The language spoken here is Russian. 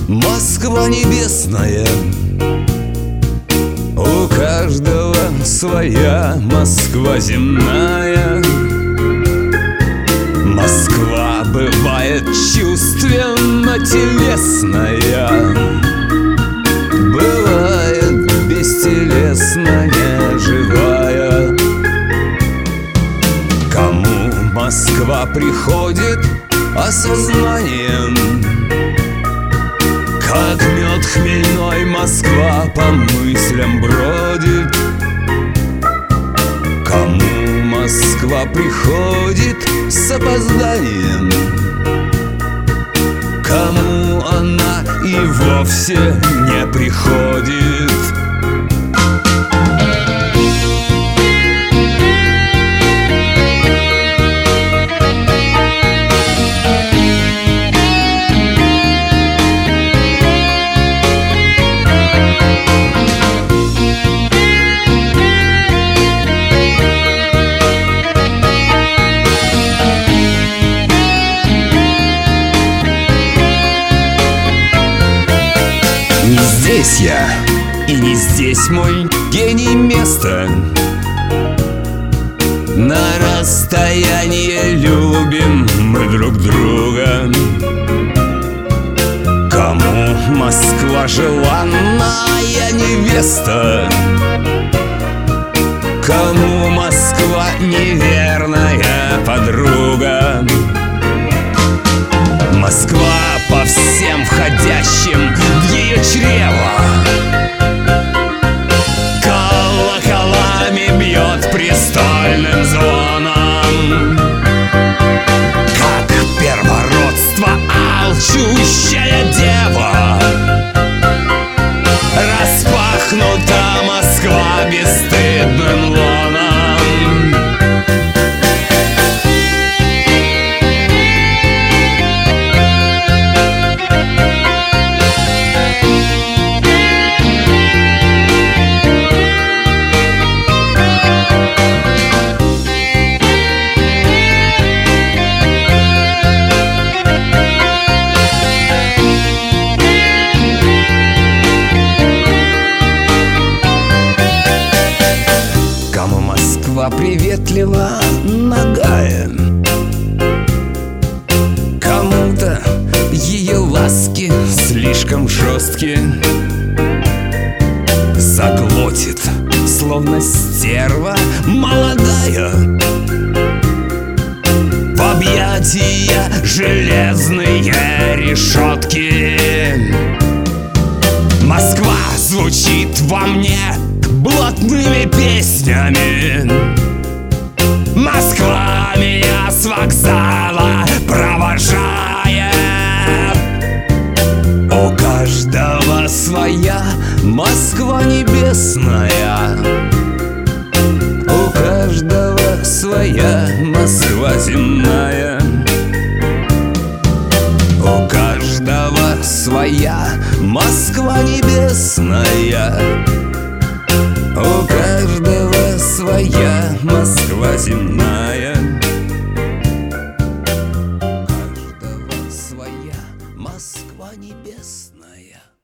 Москва небесная, у каждого своя Москва земная. Москва бывает чувственно-телесная, бывает бестелесная, живая. Кому Москва приходит осознанием, как мед хмельной Москва по мыслям бродит. Кому Москва приходит с опозданием, кому она и вовсе не приходит. Не здесь я, и не здесь мой гений место. На расстоянии любим мы друг друга. Кому Москва желанная невеста, кому Москва неверная подруга. Москва по всем входящим в ее чрево колоколами бьет престольным звоном. Как первородство алчущая дева, распахнута Москва бесстыдным лоном. Москва приветлива, нагая, кому-то ее ласки слишком жесткие, заглотит, словно стерва молодая, в объятия железные решетки. Москва звучит во мне блатными песнями. Москва меня с вокзала провожает. У каждого своя Москва небесная, у каждого своя Москва земная. У каждого своя Москва небесная, у каждого своя Москва земная. У каждого своя Москва небесная.